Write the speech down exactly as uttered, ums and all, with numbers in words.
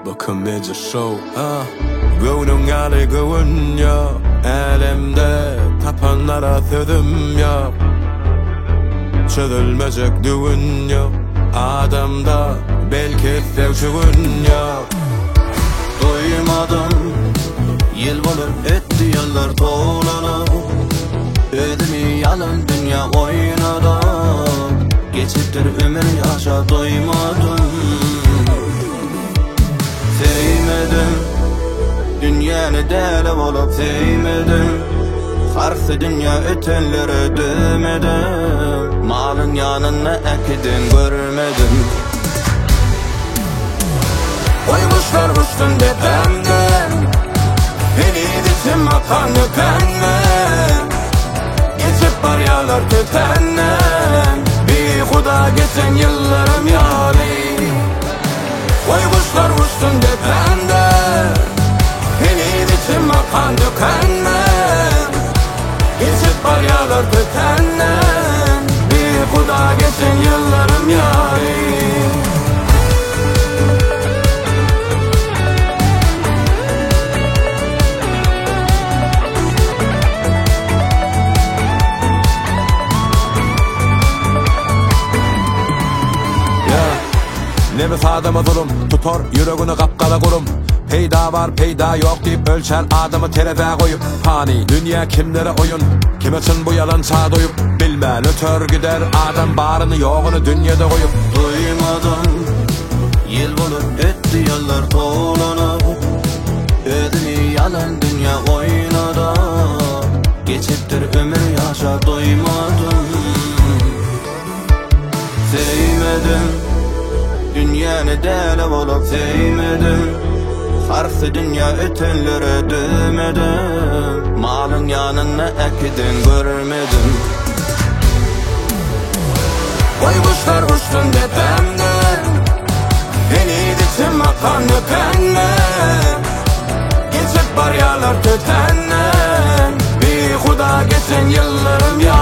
bakımlıca show ah. Göğünün gali göğün yok, elimde tapanlara sözüm yok. Çözülmeyecek düğün yok, adamda belki sevşüğün yok. Duymadım, yıl bulur etti yıllar dolanıp, ödümü yalan dünya oynadı. Geçiptir ömür yaşa doymadım. Sevmedim, dünyanı deli olup sevmedim. Karşı dünya ötenlere dövmedim. Malın yanına ekidin görmedim. Koymuşlar uçtun tepemden, beni ditim akan öpenler. Geçip baryalar kötenden, bir huda geçen yıllarım yâri. Koymuşlar uçtun tepemden, beni ditim akan dökenler. Geçip baryalar kötenden, bir huda geçen yıllarım yâri. Nefes adamı zulüm, tutar yüreğini kapkara kurum. Peyda var peyda yok deyip ölçer adamı tereze koyup. Hani dünya kimlere oyun, kim için bu yalan çağ doyup. Bilmen ötör gider adam barını yoğunu dünyada koyup. Duymadım, yıl bulur etti yıllar dolanıp, ödümü yalan dünya oynadı. Geçiptir ömür yaşa doymadım. Sevmedim, dünyanı deli olup sevmedim. Karşı dünya ötenlere dövmedim. Malın yanına ekidin görmedim. Koymuşlar uçtun tepemden, beni ditim akan öpenler. Geçip baryalar kötenden, bir huda geçen yıllarım ya.